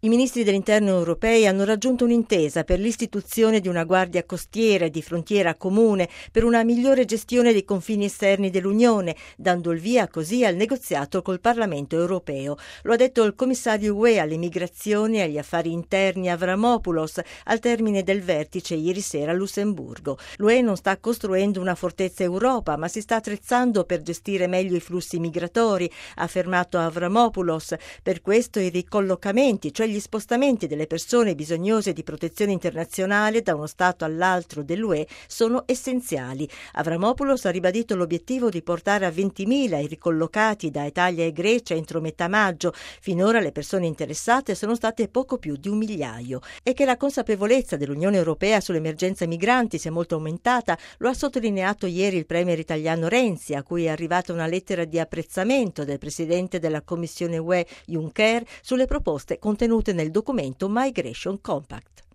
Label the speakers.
Speaker 1: I ministri dell'interno europei hanno raggiunto un'intesa per l'istituzione di una guardia costiera e di frontiera comune per una migliore gestione dei confini esterni dell'Unione, dando il via così al negoziato col Parlamento europeo. Lo ha detto il commissario UE alle migrazioni e agli affari interni Avramopoulos al termine del vertice ieri sera a Lussemburgo. L'UE non sta costruendo una fortezza Europa, ma si sta attrezzando per gestire meglio i flussi migratori, ha affermato Avramopoulos. Per questo i ricollocamenti, cioè gli spostamenti delle persone bisognose di protezione internazionale da uno Stato all'altro dell'UE, sono essenziali. Avramopoulos ha ribadito l'obiettivo di portare a 20.000 i ricollocati da Italia e Grecia entro metà maggio. Finora le persone interessate sono state poco più di 1.000.000 e che la consapevolezza dell'Unione Europea sull'emergenza migranti sia molto aumentata lo ha sottolineato ieri il premier italiano Renzi, a cui è arrivata una lettera di apprezzamento del presidente della Commissione UE Juncker sulle proposte contenute nel documento Migration Compact.